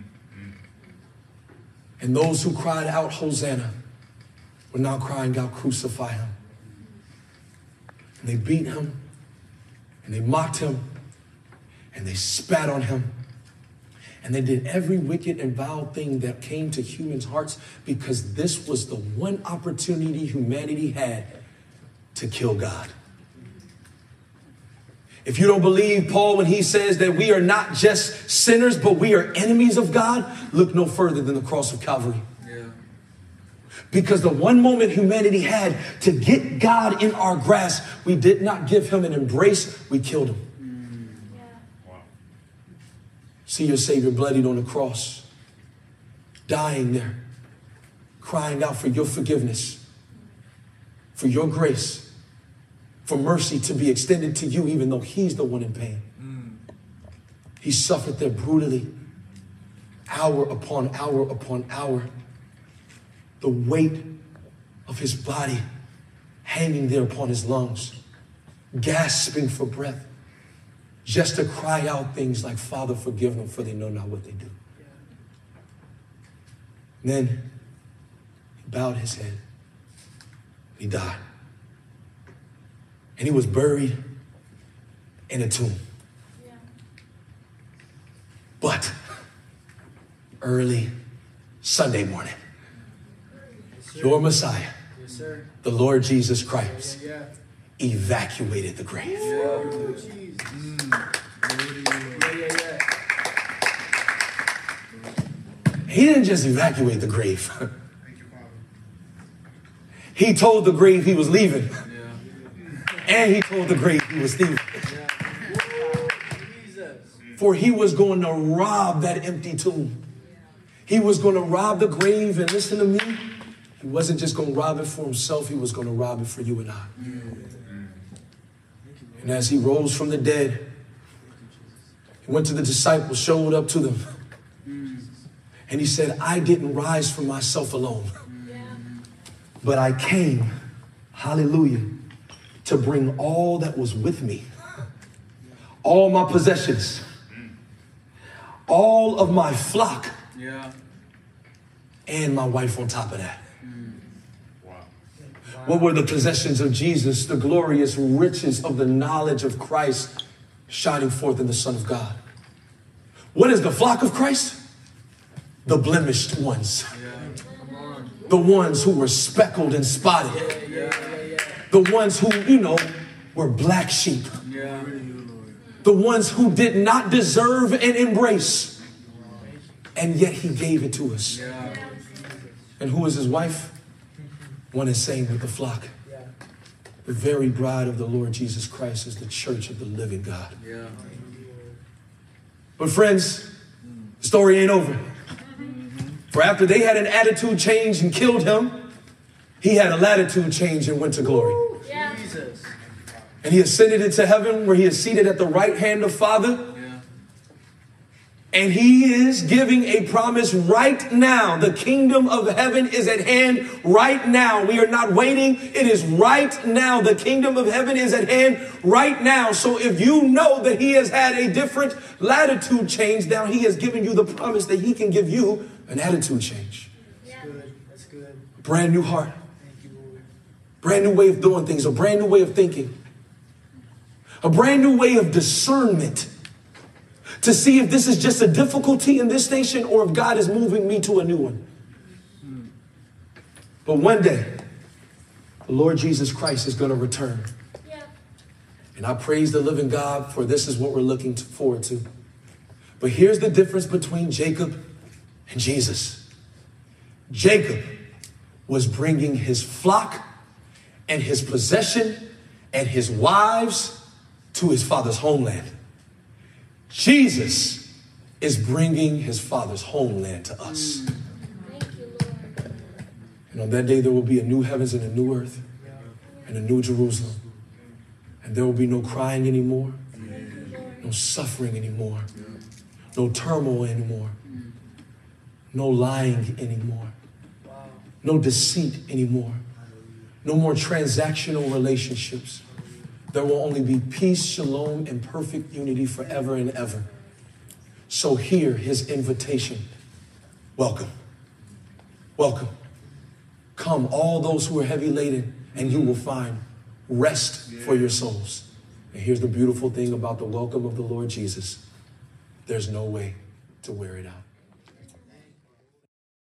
And those who cried out, Hosanna, were now crying out, crucify him. And they beat him, and they mocked him, and they spat on him. And they did every wicked and vile thing that came to humans' hearts, because this was the one opportunity humanity had to kill God. If you don't believe Paul when he says that we are not just sinners, but we are enemies of God, look no further than the cross of Calvary. Because the one moment humanity had to get God in our grasp, we did not give him an embrace, we killed him. See your Savior bloodied on the cross. dying there, crying out for your forgiveness, for your grace, for mercy to be extended to you, even though he's the one in pain. He suffered there brutally, hour upon hour upon hour. The weight of his body hanging there upon his lungs, gasping for breath, just to cry out things like, Father, forgive them, for they know not what they do. And then he bowed his head. He died. And he was buried in a tomb. But early Sunday morning, your Messiah, the Lord Jesus Christ, evacuated the grave. He didn't just evacuate the grave. He told the grave he was leaving. And he told the grave he was leaving. For he was going to rob that empty tomb. He was going to rob the grave, and listen to me, he wasn't just going to rob it for himself, he was going to rob it for you and I. And as he rose from the dead, he went to the disciples, showed up to them, and he said, I didn't rise for myself alone, but I came, hallelujah, to bring all that was with me, all my possessions, all of my flock, and my wife on top of that. What were the possessions of Jesus? The glorious riches of the knowledge of Christ shining forth in the Son of God. What is the flock of Christ? The blemished ones. The ones who were speckled and spotted. The ones who, were black sheep. The ones who did not deserve an embrace. And yet he gave it to us. And who is his wife? One is saying with the flock. The very bride of the Lord Jesus Christ is the church of the living God. But friends, the story ain't over. For after they had an attitude change and killed him, he had a latitude change and went to glory. And he ascended into heaven, where he is seated at the right hand of Father. And he is giving a promise right now. The kingdom of heaven is at hand right now. We are not waiting. It is right now. The kingdom of heaven is at hand right now. So if you know that he has had a different latitude change, now he has given you the promise that he can give you an attitude change. That's good. A brand new heart. Brand new way of doing things. A brand new way of thinking. A brand new way of discernment. To see if this is just a difficulty in this nation or if God is moving me to a new one. But one day, the Lord Jesus Christ is going to return. And I praise the living God, for this is what we're looking forward to. But here's the difference between Jacob and Jesus. Jacob was bringing his flock and his possession and his wives to his father's homeland. Jesus is bringing his father's homeland to us. Thank you, Lord. And on that day, there will be a new heavens and a new earth and a new Jerusalem. And there will be no crying anymore, no suffering anymore, no turmoil anymore, no lying anymore, no deceit anymore, no more transactional relationships. There will only be peace, shalom, and perfect unity forever and ever. So hear his invitation. Welcome. Welcome. Come, all those who are heavy laden, and you will find rest for your souls. And here's the beautiful thing about the welcome of the Lord Jesus. There's no way to wear it out.